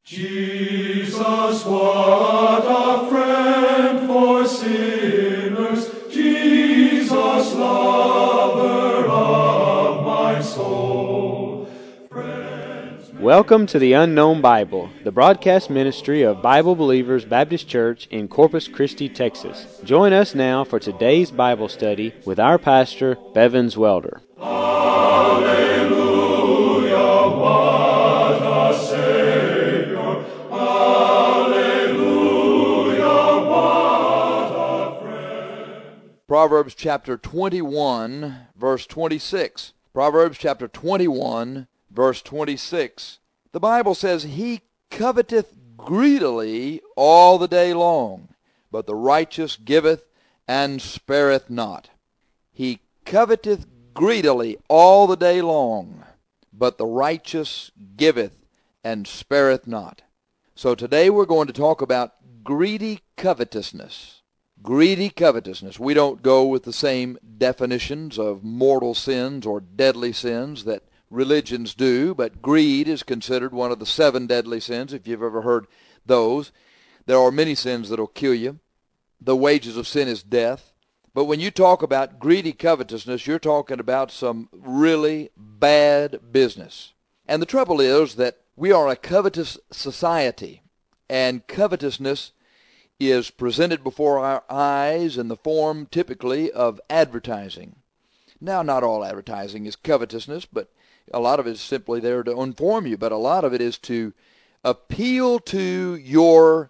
Jesus, what a friend for sinners, Jesus, lover of my soul. Welcome to the Unknown Bible, the broadcast ministry of Bible Believers Baptist Church in Corpus Christi, Texas. Join us now for today's Bible study with our pastor, Bevins Welder. Hallelujah, what a Savior. Hallelujah, what a friend. Proverbs chapter 21, verse 26. Proverbs chapter 21, verse 26. The Bible says, "He coveteth greedily all the day long, but the righteous giveth and spareth not." He coveteth greedily all the day long, but the righteous giveth and spareth not. So today we're going to talk about greedy covetousness. Greedy covetousness. We don't go with the same definitions of mortal sins or deadly sins that religions do, but greed is considered one of the 7 deadly sins, if you've ever heard those. There are many sins that will kill you. The wages of sin is death. But when you talk about greedy covetousness, you're talking about some really bad business. And the trouble is that we are a covetous society, and covetousness is presented before our eyes in the form typically of advertising. Now, not all advertising is covetousness, but a lot of it is simply there to inform you, but a lot of it is to appeal to your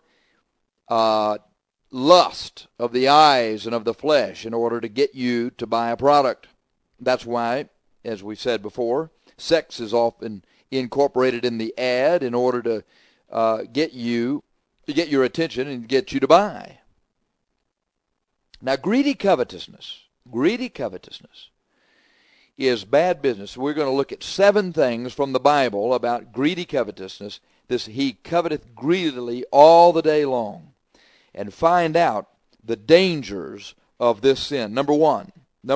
lust of the eyes and of the flesh in order to get you to buy a product. That's why, as we said before, sex is often incorporated in the ad in order to get your attention and get you to buy. Now, greedy covetousness is bad business. We're going to look at 7 things from the Bible about greedy covetousness. This, he coveteth greedily all the day long, and find out the dangers of this sin. Number one,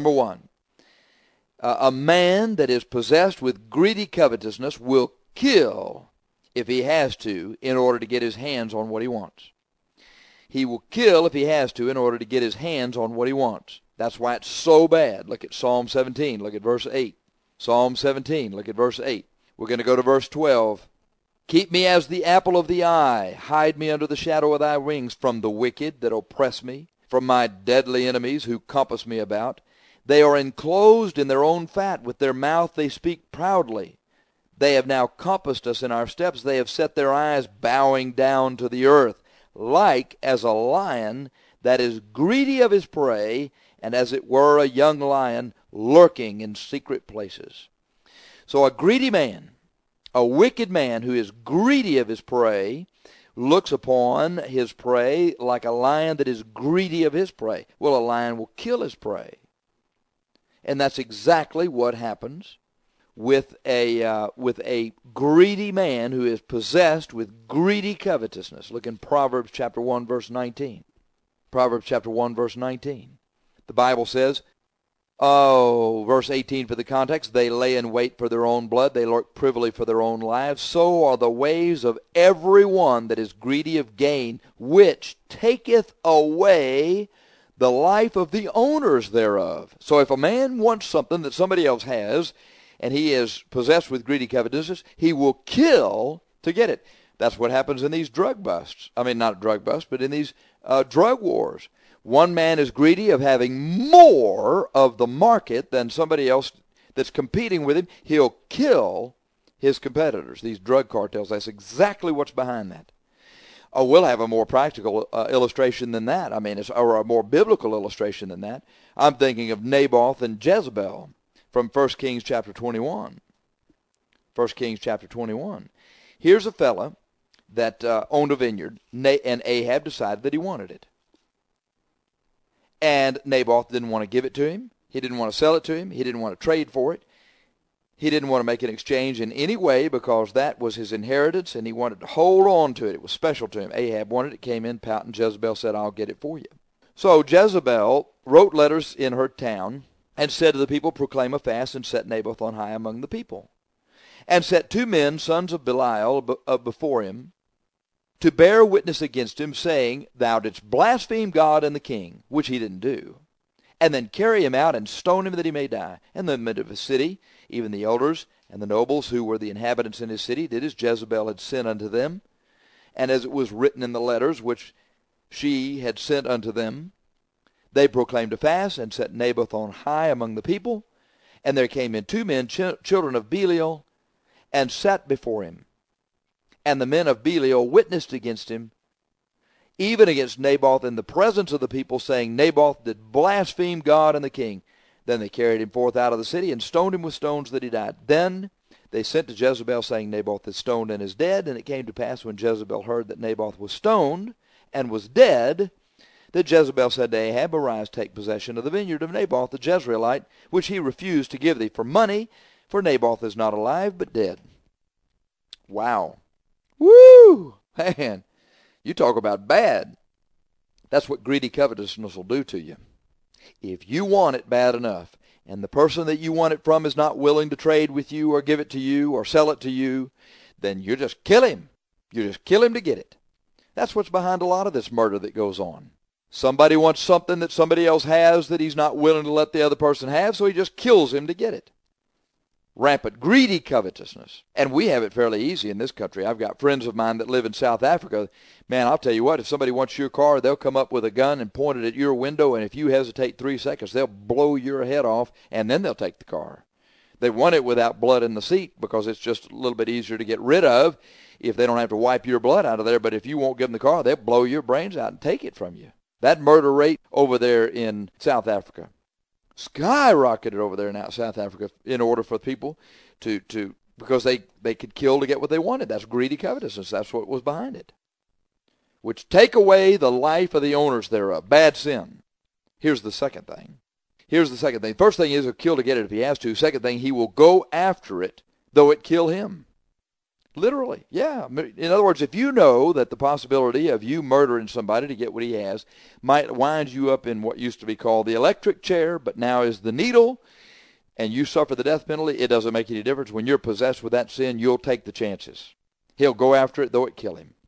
a man that is possessed with greedy covetousness will kill if he has to in order to get his hands on what he wants. He will kill if he has to in order to get his hands on what he wants. That's why it's so bad. Look at Psalm 17. Look at verse 8. Psalm 17. Look at verse 8. We're going to go to verse 12. "Keep me as the apple of the eye. Hide me under the shadow of thy wings from the wicked that oppress me, from my deadly enemies who compass me about. They are enclosed in their own fat. With their mouth they speak proudly. They have now compassed us in our steps. They have set their eyes bowing down to the earth, like as a lion that is greedy of his prey, and as it were a young lion lurking in secret places." So a greedy man, a wicked man who is greedy of his prey, looks upon his prey like a lion that is greedy of his prey. Well, a lion will kill his prey. And that's exactly what happens with a greedy man who is possessed with greedy covetousness. Look in Proverbs chapter 1, verse 19. Proverbs chapter 1, verse 19. The Bible says, verse 18 for the context, "They lay in wait for their own blood, they lurk privily for their own lives. So are the ways of every one that is greedy of gain, which taketh away the life of the owners thereof." So if a man wants something that somebody else has, and he is possessed with greedy covetousness, he will kill to get it. That's what happens in these drug busts. I mean, not drug busts, but in these drug wars. One man is greedy of having more of the market than somebody else that's competing with him. He'll kill his competitors, these drug cartels. That's exactly what's behind that. We'll have a more practical illustration than that. I mean, or a more biblical illustration than that. I'm thinking of Naboth and Jezebel from 1 Kings chapter 21. 1 Kings chapter 21. Here's a fella that owned a vineyard, and Ahab decided that he wanted it. And Naboth didn't want to give it to him. He didn't want to sell it to him. He didn't want to trade for it. He didn't want to make an exchange in any way because that was his inheritance, and he wanted to hold on to it. It was special to him. Ahab wanted it, came in pouting. Jezebel said, "I'll get it for you." So Jezebel wrote letters in her town and said to the people, "Proclaim a fast and set Naboth on high among the people." And set 2 men, sons of Belial, before him, to bear witness against him, saying, Thou didst blaspheme God and the king, which he didn't do, and then carry him out and stone him that he may die. And the men of his city, even the elders and the nobles who were the inhabitants in his city, did as Jezebel had sent unto them, and as it was written in the letters which she had sent unto them. They proclaimed a fast, and set Naboth on high among the people. And there came in 2 men, children of Belial, and sat before him. And the men of Belial witnessed against him, even against Naboth, in the presence of the people, saying, Naboth did blaspheme God and the king. Then they carried him forth out of the city, and stoned him with stones that he died. Then they sent to Jezebel, saying, Naboth is stoned and is dead. And it came to pass, when Jezebel heard that Naboth was stoned and was dead, that Jezebel said to Ahab, Arise, take possession of the vineyard of Naboth the Jezreelite, which he refused to give thee for money, for Naboth is not alive, but dead. Wow. Woo! Man, you talk about bad. That's what greedy covetousness will do to you. If you want it bad enough, and the person that you want it from is not willing to trade with you or give it to you or sell it to you, then you just kill him. You just kill him to get it. That's what's behind a lot of this murder that goes on. Somebody wants something that somebody else has that he's not willing to let the other person have, so he just kills him to get it. Rampant, greedy covetousness. And we have it fairly easy in this country. I've got friends of mine that live in South Africa. Man, I'll tell you what, if somebody wants your car, they'll come up with a gun and point it at your window, and if you hesitate 3 seconds, they'll blow your head off, and then they'll take the car. They want it without blood in the seat because it's just a little bit easier to get rid of if they don't have to wipe your blood out of there. But if you won't give them the car, they'll blow your brains out and take it from you. That murder rate over there in South Africa skyrocketed over there in South Africa in order for people to because they could kill to get what they wanted. That's greedy covetousness. That's what was behind it. Which take away the life of the owners thereof. Bad sin. Here's the second thing. First thing is he'll kill to get it if he has to. Second thing, he will go after it, though it kill him. Literally, yeah. In other words, if you know that the possibility of you murdering somebody to get what he has might wind you up in what used to be called the electric chair, but now is the needle, and you suffer the death penalty, it doesn't make any difference. When you're possessed with that sin, you'll take the chances. He'll go after it, though it kill him.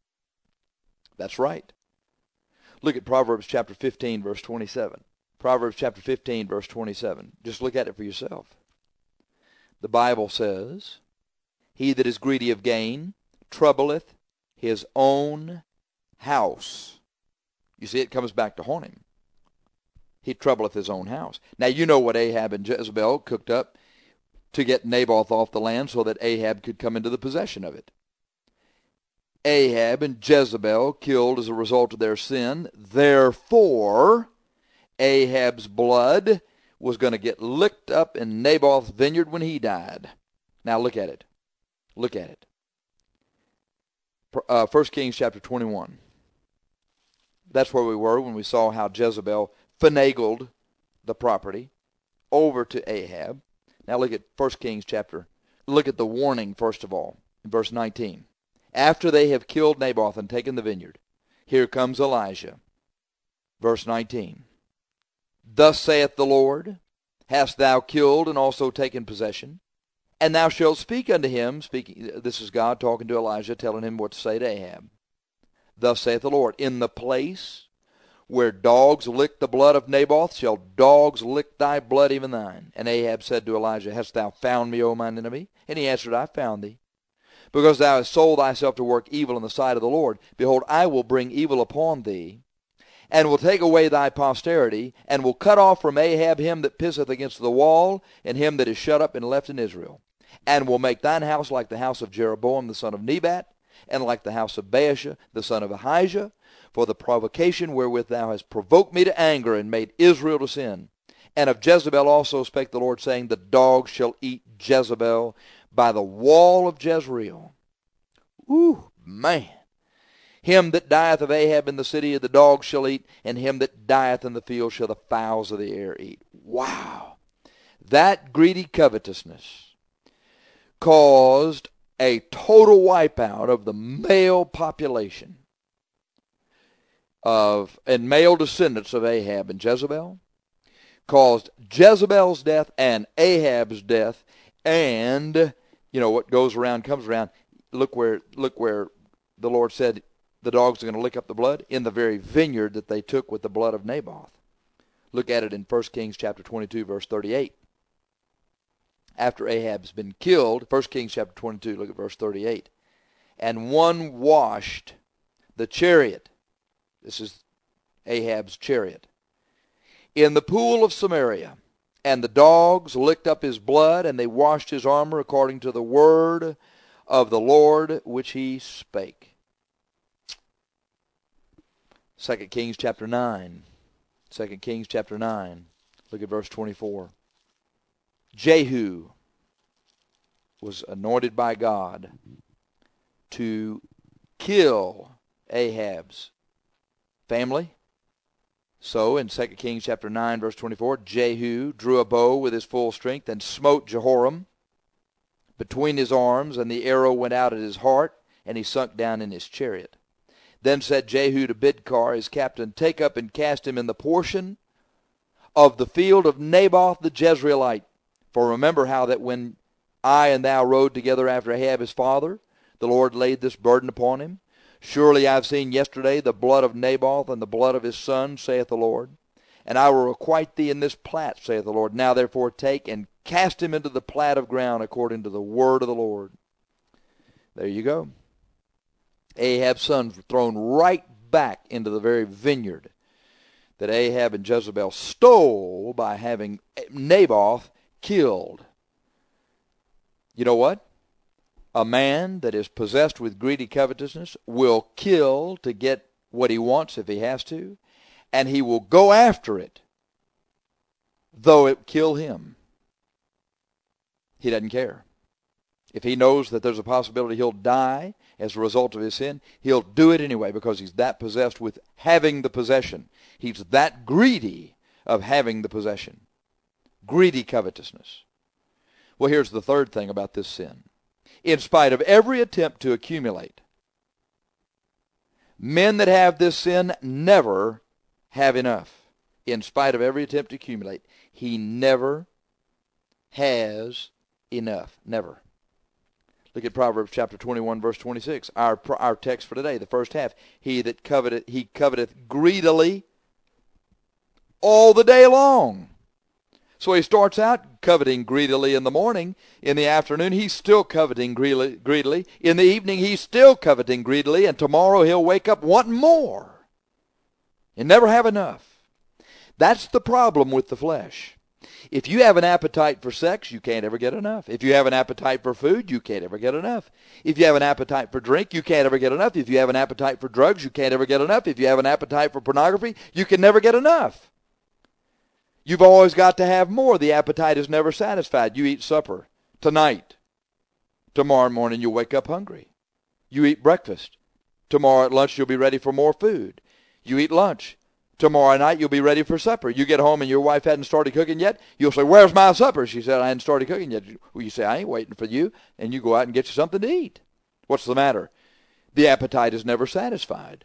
That's right. Look at Proverbs chapter 15, verse 27. Proverbs chapter 15, verse 27. Just look at it for yourself. The Bible says, He that is greedy of gain troubleth his own house. You see, it comes back to haunt him. He troubleth his own house. Now, you know what Ahab and Jezebel cooked up to get Naboth off the land so that Ahab could come into the possession of it. Ahab and Jezebel killed as a result of their sin. Therefore, Ahab's blood was going to get licked up in Naboth's vineyard when he died. Now, look at it. Look at it. 1 Kings chapter 21. That's where we were when we saw how Jezebel finagled the property over to Ahab. Now look at 1 Kings chapter. Look at the warning first of all in verse 19. After they have killed Naboth and taken the vineyard, here comes Elijah. Verse 19. Thus saith the Lord, hast thou killed and also taken possession? And thou shalt speak unto him, speaking, this is God talking to Elijah, telling him what to say to Ahab. Thus saith the Lord, in the place where dogs lick the blood of Naboth, shall dogs lick thy blood, even thine. And Ahab said to Elijah, hast thou found me, O mine enemy? And he answered, I found thee. Because thou hast sold thyself to work evil in the sight of the Lord. Behold, I will bring evil upon thee, and will take away thy posterity, and will cut off from Ahab him that pisseth against the wall, and him that is shut up and left in Israel. And will make thine house like the house of Jeroboam the son of Nebat, and like the house of Baasha the son of Ahijah, for the provocation wherewith thou hast provoked me to anger, and made Israel to sin. And of Jezebel also spake the Lord, saying, the dogs shall eat Jezebel by the wall of Jezreel. Ooh, man. Him that dieth of Ahab in the city the dogs shall eat, and him that dieth in the field shall the fowls of the air eat. Wow. That greedy covetousness caused a total wipeout of the male population and male descendants of Ahab and Jezebel, caused Jezebel's death and Ahab's death, and you know what goes around comes around. Look where the Lord said the dogs are going to lick up the blood? In the very vineyard that they took with the blood of Naboth. Look at it in 1 Kings chapter 22, verse 38. After Ahab's been killed, 1 Kings chapter 22, look at verse 38. And one washed the chariot. This is Ahab's chariot. In the pool of Samaria. And the dogs licked up his blood, and they washed his armor according to the word of the Lord which he spake. 2 Kings chapter 9. 2 Kings chapter 9. Look at verse 24. Jehu was anointed by God to kill Ahab's family. So in 2 Kings chapter 9, verse 24, Jehu drew a bow with his full strength and smote Jehoram between his arms, and the arrow went out at his heart, and he sunk down in his chariot. Then said Jehu to Bidkar, his captain, take up and cast him in the portion of the field of Naboth the Jezreelite. For remember how that when I and thou rode together after Ahab his father, the Lord laid this burden upon him. Surely I have seen yesterday the blood of Naboth and the blood of his son, saith the Lord. And I will requite thee in this plat, saith the Lord. Now therefore take and cast him into the plat of ground according to the word of the Lord. There you go. Ahab's sons were thrown right back into the very vineyard that Ahab and Jezebel stole by having Naboth killed. You know what? A man that is possessed with greedy covetousness will kill to get what he wants if he has to, and he will go after it, though it kill him. He doesn't care. If he knows that there's a possibility he'll die as a result of his sin, he'll do it anyway because he's that possessed with having the possession. He's that greedy of having the possession. Greedy covetousness. Well, here's the third thing about this sin. In spite of every attempt to accumulate, men that have this sin never have enough. In spite of every attempt to accumulate, he never has enough. Never. Look at Proverbs chapter 21, verse 26. Our text for today, the first half. He that coveteth, he coveteth greedily all the day long. So he starts out coveting greedily in the morning. In the afternoon, he's still coveting greedily. In the evening, he's still coveting greedily. And tomorrow, he'll wake up wanting more and never have enough. That's the problem with the flesh. If you have an appetite for sex, you can't ever get enough. If you have an appetite for food, you can't ever get enough. If you have an appetite for drink, you can't ever get enough. If you have an appetite for drugs, you can't ever get enough. If you have an appetite for pornography, you can never get enough. You've always got to have more. The appetite is never satisfied. You eat supper tonight. Tomorrow morning you'll wake up hungry. You eat breakfast. Tomorrow at lunch you'll be ready for more food. You eat lunch. Tomorrow night you'll be ready for supper. You get home and your wife hadn't started cooking yet. You'll say, where's my supper? She said, I hadn't started cooking yet. Well, you say, I ain't waiting for you. And you go out and get you something to eat. What's the matter? The appetite is never satisfied.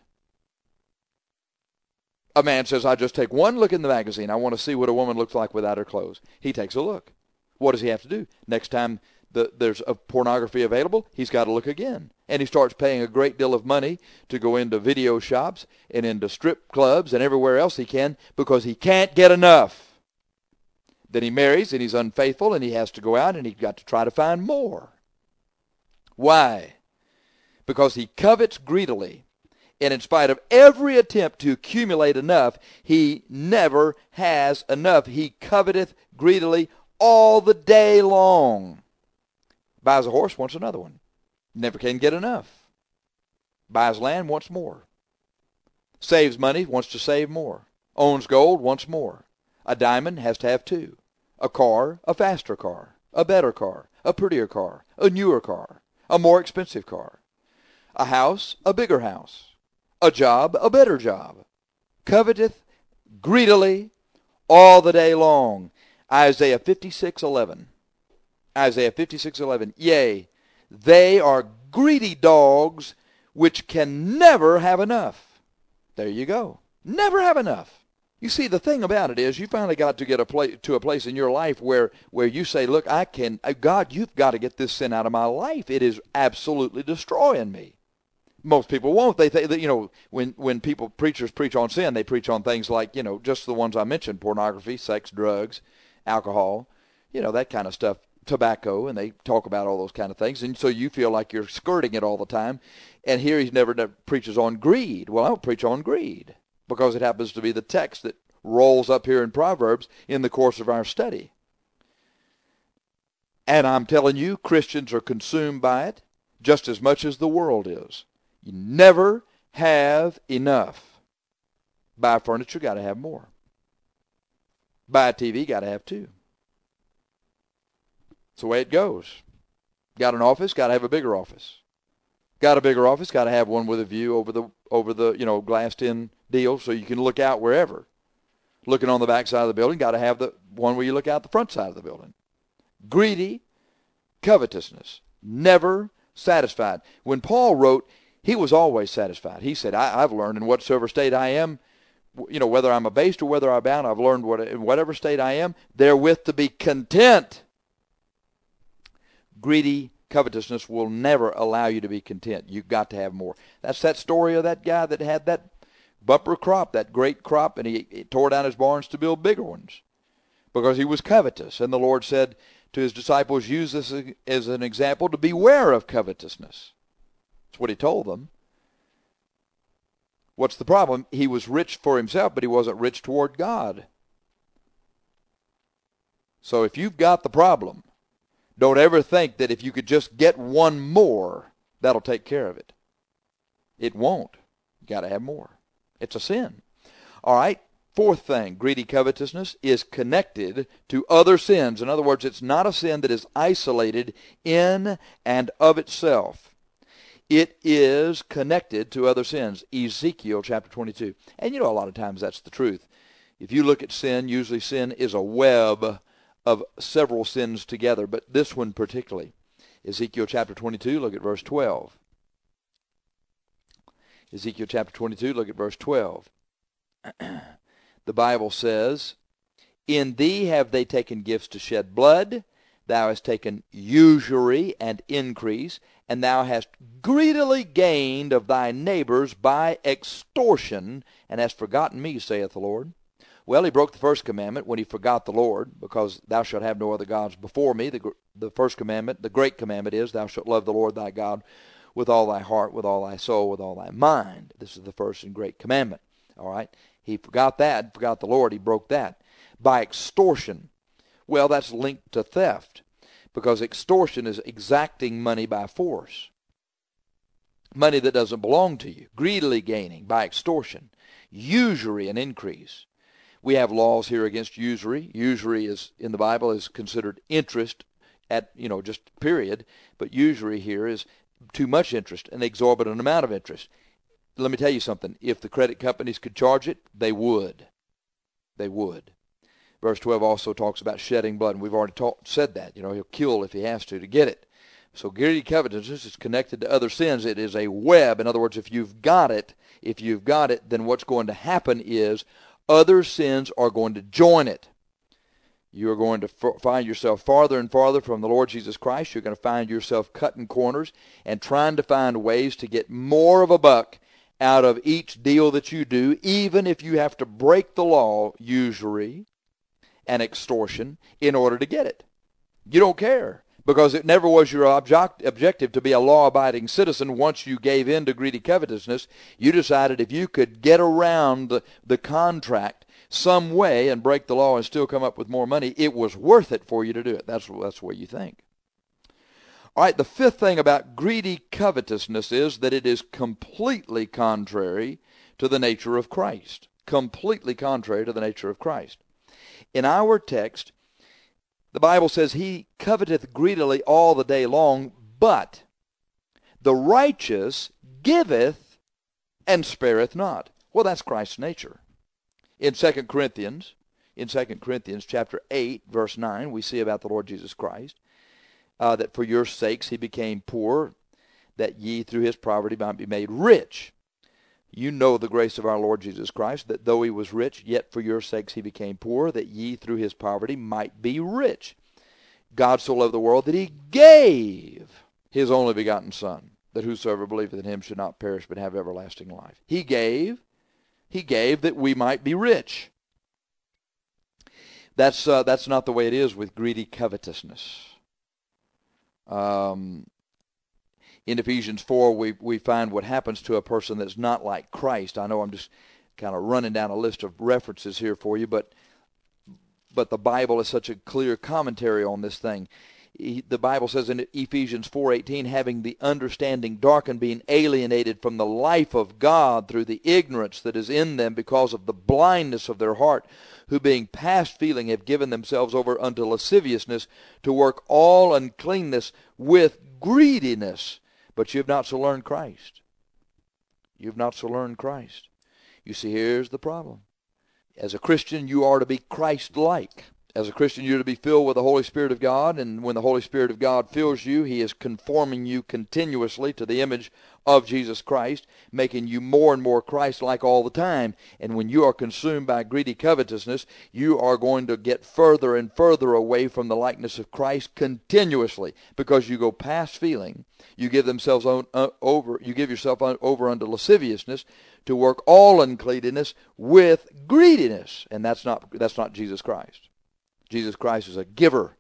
A man says, I just take one look in the magazine. I want to see what a woman looks like without her clothes. He takes a look. What does he have to do? Next time there's a pornography available, he's got to look again. And he starts paying a great deal of money to go into video shops and into strip clubs and everywhere else he can because he can't get enough. Then he marries and he's unfaithful and he has to go out and he's got to try to find more. Why? Because he covets greedily. And in spite of every attempt to accumulate enough, he never has enough. He coveteth greedily all the day long. Buys a horse, wants another one. Never can get enough. Buys land, wants more. Saves money, wants to save more. Owns gold, wants more. A diamond has to have two. A car, a faster car. A better car. A prettier car. A newer car. A more expensive car. A house, a bigger house. A job, a better job. Coveteth greedily all the day long. Isaiah 56:11. Isaiah 56:11. Yea, they are greedy dogs which can never have enough. There you go. Never have enough. You see, the thing about it is you finally got to get to a place in your life where you say, look, God, you've got to get this sin out of my life. It is absolutely destroying me. Most people won't. They think that, when preachers preach on sin, they preach on things like, just the ones I mentioned: pornography, sex, drugs, alcohol, that kind of stuff, tobacco, and they talk about all those kind of things. And so you feel like you're skirting it all the time. And here he never preaches on greed. Well, I don't preach on greed because it happens to be the text that rolls up here in Proverbs in the course of our study. And I'm telling you, Christians are consumed by it just as much as the world is. You never have enough. Buy furniture, got to have more. Buy a TV, got to have two. It's the way it goes. Got an office, got to have a bigger office. Got a bigger office, got to have one with a view over the glassed-in deal so you can look out wherever. Looking on the back side of the building, got to have the one where you look out the front side of the building. Greedy, covetousness, never satisfied. When Paul wrote, he was always satisfied. He said, I've learned in whatsoever state I am, whether I'm abased or whether I'm bound, I've learned in whatever state I am, therewith to be content. Greedy covetousness will never allow you to be content. You've got to have more. That's that story of that guy that had that bumper crop, that great crop, and he tore down his barns to build bigger ones because he was covetous. And the Lord said to his disciples, use this as an example to beware of covetousness. That's what he told them. What's the problem? He was rich for himself, but he wasn't rich toward God. So if you've got the problem, don't ever think that if you could just get one more, that'll take care of it. It won't. You got to have more. It's a sin. All right. Fourth thing, greedy covetousness is connected to other sins. In other words, it's not a sin that is isolated in and of itself. It is connected to other sins. Ezekiel chapter 22. And a lot of times that's the truth. If you look at sin, usually sin is a web of several sins together, but this one particularly. Ezekiel chapter 22, look at verse 12. Ezekiel chapter 22, look at verse 12. The Bible says, in thee have they taken gifts to shed blood, thou hast taken usury and increase, and thou hast greedily gained of thy neighbors by extortion, and hast forgotten me, saith the Lord. Well, he broke the first commandment when he forgot the Lord, because thou shalt have no other gods before me. The first commandment, the great commandment is, thou shalt love the Lord thy God with all thy heart, with all thy soul, with all thy mind. This is the first and great commandment. All right? He forgot that, forgot the Lord, he broke that. By extortion. Well, that's linked to theft, because extortion is exacting money by force. Money that doesn't belong to you. Greedily gaining by extortion. Usury and increase. We have laws here against usury. Usury is, in the Bible, is considered interest at, just period. But usury here is too much interest, an exorbitant amount of interest. Let me tell you something. If the credit companies could charge it, they would. They would. Verse 12 also talks about shedding blood, and we've already said that. He'll kill if he has to get it. So greedy covetousness is connected to other sins. It is a web. In other words, if you've got it, then what's going to happen is other sins are going to join it. You are going to find yourself farther and farther from the Lord Jesus Christ. You're going to find yourself cutting corners and trying to find ways to get more of a buck out of each deal that you do, even if you have to break the law, usury and extortion, in order to get it. You don't care, because it never was your objective to be a law-abiding citizen. Once you gave in to greedy covetousness, you decided if you could get around the contract some way and break the law and still come up with more money, it was worth it for you to do it. That's what you think. All right, the fifth thing about greedy covetousness is that it is completely contrary to the nature of Christ. Completely contrary to the nature of Christ. In our text, the Bible says, he coveteth greedily all the day long, but the righteous giveth and spareth not. Well, that's Christ's nature. In 2 Corinthians chapter 8, verse 9, we see about the Lord Jesus Christ, that for your sakes he became poor, that ye through his poverty might be made rich. You know the grace of our Lord Jesus Christ, that though he was rich, yet for your sakes he became poor, that ye through his poverty might be rich. God so loved the world that he gave his only begotten Son. that whosoever believeth in him should not perish but have everlasting life. He gave that we might be rich. That's not the way it is with greedy covetousness. In Ephesians 4, we find what happens to a person that's not like Christ. I know I'm just kind of running down a list of references here for you, but the Bible is such a clear commentary on this thing. The Bible says in Ephesians 4:18, having the understanding darkened, being alienated from the life of God through the ignorance that is in them because of the blindness of their heart, who being past feeling have given themselves over unto lasciviousness to work all uncleanness with greediness. But you have not so learned Christ. You have not so learned Christ. You see, here's the problem. As a Christian, you are to be Christ-like. As a Christian, you're to be filled with the Holy Spirit of God, and when the Holy Spirit of God fills you, He is conforming you continuously to the image of Jesus Christ, making you more and more Christ-like all the time. And when you are consumed by greedy covetousness, you are going to get further and further away from the likeness of Christ continuously, because you go past feeling. You give yourself over unto lasciviousness to work all uncleanness with greediness, and that's not Jesus Christ. Jesus Christ is a giver.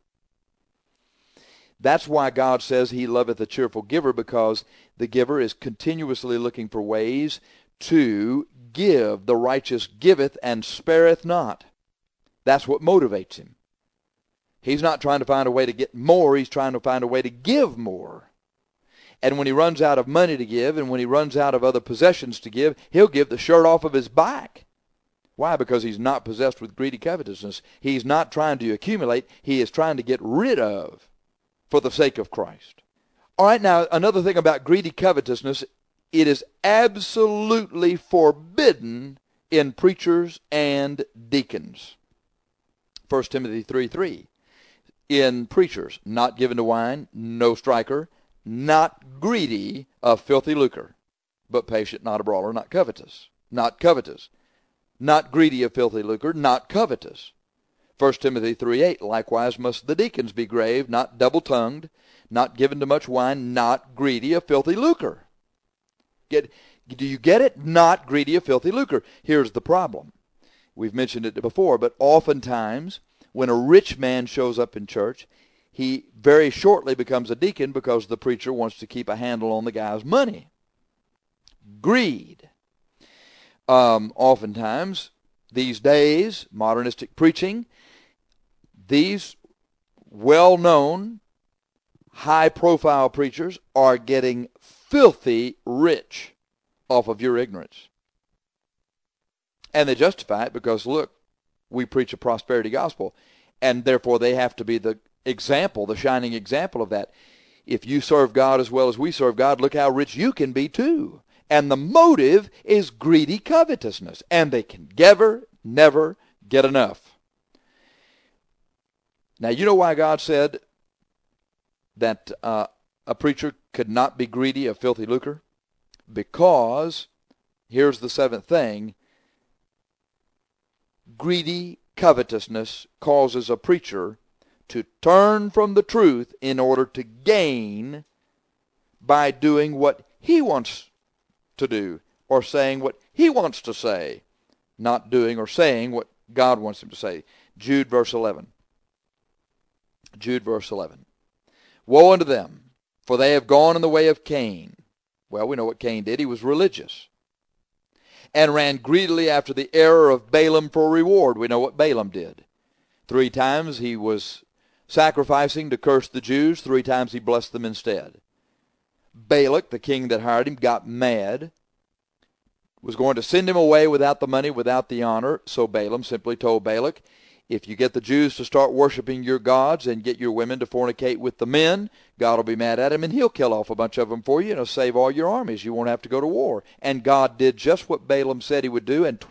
That's why God says He loveth a cheerful giver, because the giver is continuously looking for ways to give. The righteous giveth and spareth not. That's what motivates him. He's not trying to find a way to get more. He's trying to find a way to give more. And when he runs out of money to give, and when he runs out of other possessions to give, he'll give the shirt off of his back. Why? Because he's not possessed with greedy covetousness. He's not trying to accumulate. He is trying to get rid of for the sake of Christ. All right, now, another thing about greedy covetousness, it is absolutely forbidden in preachers and deacons. 1 Timothy 3:3. In preachers, not given to wine, no striker, not greedy of filthy lucre, but patient, not a brawler, not covetous. Not covetous. Not greedy of filthy lucre, not covetous. 1 Timothy 3:8, likewise must the deacons be grave, not double-tongued, not given to much wine, not greedy of filthy lucre. Do you get it? Not greedy of filthy lucre. Here's the problem. We've mentioned it before, but oftentimes when a rich man shows up in church, he very shortly becomes a deacon because the preacher wants to keep a handle on the guy's money. Greed. Oftentimes, these days, modernistic preaching, these well-known, high-profile preachers are getting filthy rich off of your ignorance. And they justify it because, look, we preach a prosperity gospel, and therefore they have to be the example, the shining example of that. If you serve God as well as we serve God, look how rich you can be too. And the motive is greedy covetousness. And they can never get enough. Now, you know why God said that a preacher could not be greedy of filthy lucre? Because, here's the seventh thing, greedy covetousness causes a preacher to turn from the truth in order to gain by doing what he wants to do, or saying what he wants to say, not doing or saying what God wants him to say. Jude verse 11. Jude verse 11. Woe unto them, for they have gone in the way of Cain. Well, we know what Cain did. He was religious, and ran greedily after the error of Balaam for reward. We know what Balaam did. 3 times he was sacrificing to curse the Jews. 3 times he blessed them instead. Balak, the king that hired him, got mad, was going to send him away without the money, without the honor. So Balaam simply told Balak, if you get the Jews to start worshiping your gods and get your women to fornicate with the men, God will be mad at him and he'll kill off a bunch of them for you and he'll save all your armies. You won't have to go to war. And God did just what Balaam said he would do, and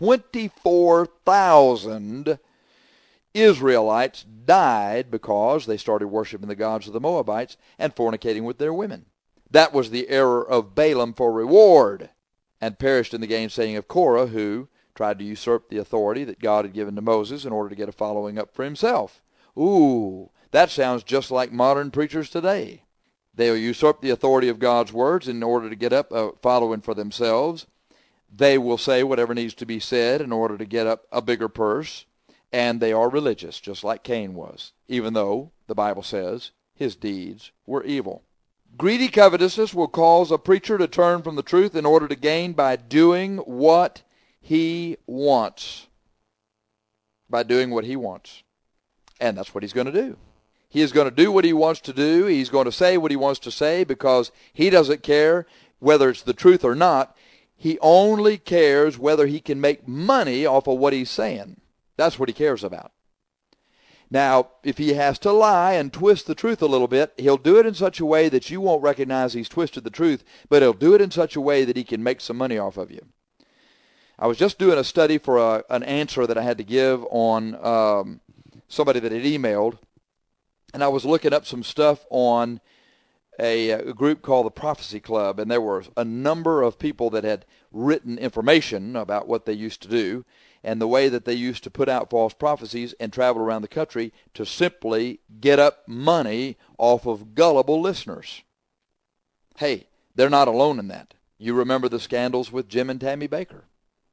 24,000 Israelites died because they started worshiping the gods of the Moabites and fornicating with their women. That was the error of Balaam for reward, and perished in the gainsaying of Korah, who tried to usurp the authority that God had given to Moses in order to get a following up for himself. Ooh, that sounds just like modern preachers today. They'll usurp the authority of God's words in order to get up following for themselves. They will say whatever needs to be said in order to get up a bigger purse. And they are religious, just like Cain was, even though the Bible says his deeds were evil. Greedy covetousness will cause a preacher to turn from the truth in order to gain by doing what he wants. By doing what he wants. And that's what he's going to do. He is going to do what he wants to do. He's going to say what he wants to say because he doesn't care whether it's the truth or not. He only cares whether he can make money off of what he's saying. That's what he cares about. Now, if he has to lie and twist the truth a little bit, he'll do it in such a way that you won't recognize he's twisted the truth, but he'll do it in such a way that he can make some money off of you. I was just doing a study for an answer that I had to give on somebody that had emailed, and I was looking up some stuff on a group called the Prophecy Club, and there were a number of people that had written information about what they used to do and the way that they used to put out false prophecies and travel around the country to simply get up money off of gullible listeners. Hey, they're not alone in that. You remember the scandals with Jim and Tammy Baker.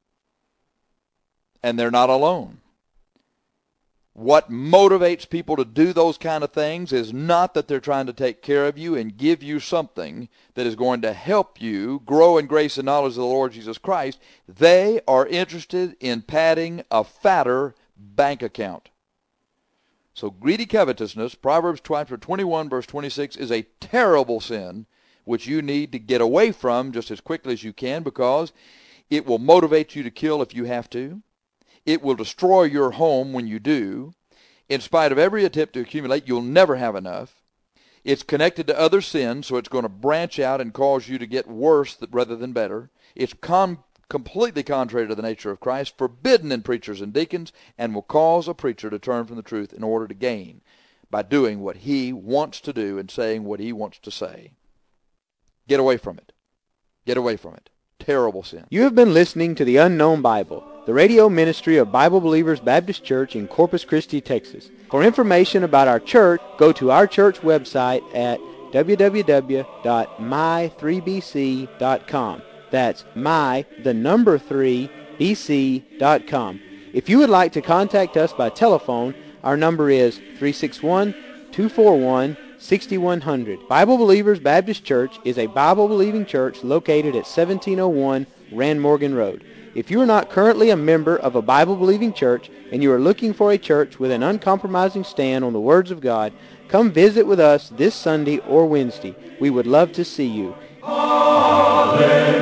And they're not alone. What motivates people to do those kind of things is not that they're trying to take care of you and give you something that is going to help you grow in grace and knowledge of the Lord Jesus Christ. They are interested in padding a fatter bank account. So greedy covetousness, Proverbs chapter 21, verse 26, is a terrible sin which you need to get away from just as quickly as you can because it will motivate you to kill if you have to. It will destroy your home when you do. In spite of every attempt to accumulate, you'll never have enough. It's connected to other sins, so it's going to branch out and cause you to get worse rather than better. It's completely contrary to the nature of Christ, forbidden in preachers and deacons, and will cause a preacher to turn from the truth in order to gain by doing what he wants to do and saying what he wants to say. Get away from it. Get away from it. Terrible sin. You have been listening to The Unknown Bible, the radio ministry of Bible Believers Baptist Church in Corpus Christi, Texas. For information about our church, go to our church website at www.my3bc.com. That's my3bc.com. If you would like to contact us by telephone, our number is 361-241-6100. Bible Believers Baptist Church is a Bible-believing church located at 1701 Rand Morgan Road. If you are not currently a member of a Bible-believing church and you are looking for a church with an uncompromising stand on the words of God, come visit with us this Sunday or Wednesday. We would love to see you. Hallelujah.